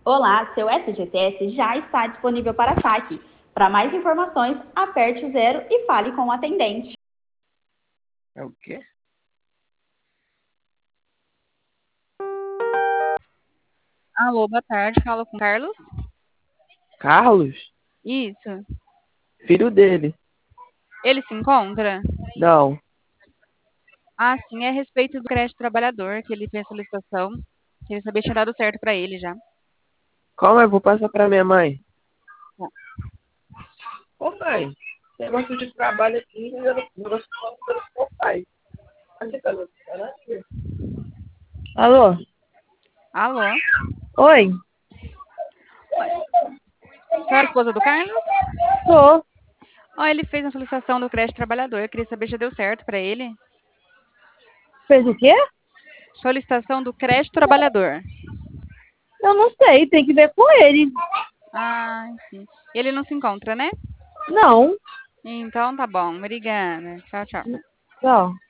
Olá, seu FGTS já está disponível para saque. Para mais informações, aperte o 0 e fale com o atendente. É o quê? Alô, boa tarde. Fala com o Carlos? Carlos? Isso. Filho dele. Ele se encontra? Não. Ah, sim, é a respeito do crédito trabalhador, que ele fez a solicitação. Queria saber se tinha dado certo pra ele já. Calma aí, vou passar pra minha mãe. Tá. Ô mãe, negócio de trabalho aqui, negócio do pai. Alô? Alô? Oi? Oi. A senhora é a esposa do Carlos? Tô. Ó, ele fez a solicitação do crédito trabalhador. Queria saber se já deu certo pra ele. Fez o quê? Solicitação do crédito trabalhador. Eu não sei, tem que ver com ele. Ah, sim. Ele não se encontra, né? Não. Então tá bom. Obrigada. Tchau, tchau. Não.